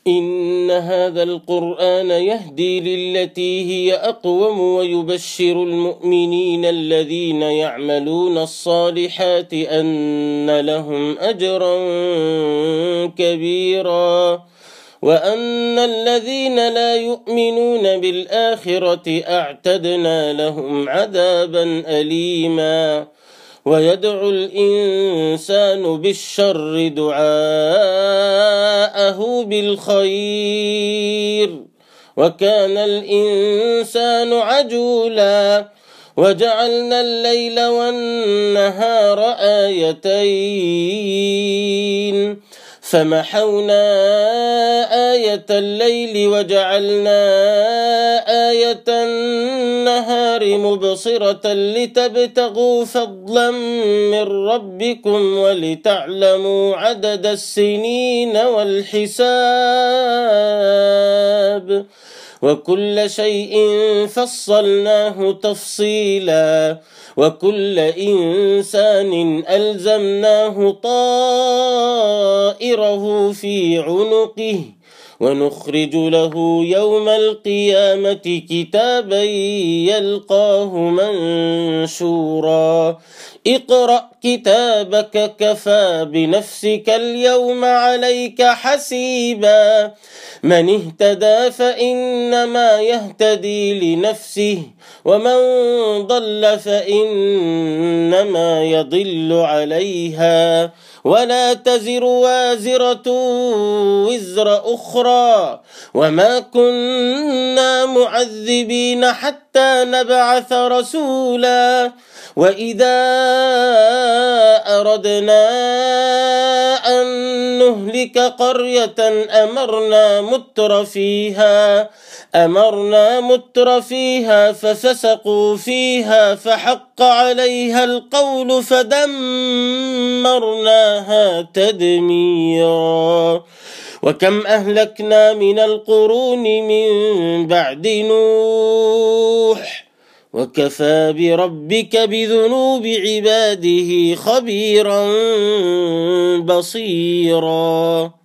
إن هذا القرآن يهدي للتي هي أقوم ويبشر المؤمنين الذين يعملون الصالحات أن لهم أجرا كبيرا وأن الذين لا يؤمنون بالآخرة أعتدنا لهم عذابا أليما ويدعو الإنسان بالشر دعاءه بالخير وكان الإنسان عجولا وجعلنا الليل والنهار آيتين فمحونا آية الليل وجعلنا آية النهار مبصرة لتبتغوا فضلا من ربكم ولتعلموا عدد السنين والحساب وكل شيء فصلناه تفصيلا وكل إنسان ألزمناه طائره في عنقه ونخرج له يوم القيامة كتابا يلقاه منشورا اقرأ كتابك كفى بنفسك اليوم عليك حسيبا من اهتدى فإنما يهتدي لنفسه ومن ضل فإنما يضل عليها ولا تزر وازرة وزر أخرى وما كنا معذبين حتى نبعث رسولا وإذا أردنا أن نهلك قرية أمرنا متر فيها ففسقوا فيها فحق عليها القول فدمرناها تدميرا وكم أهلكنا من القرون من بعد نوح وكفى بربك بذنوب عباده خبيرا بصيرا.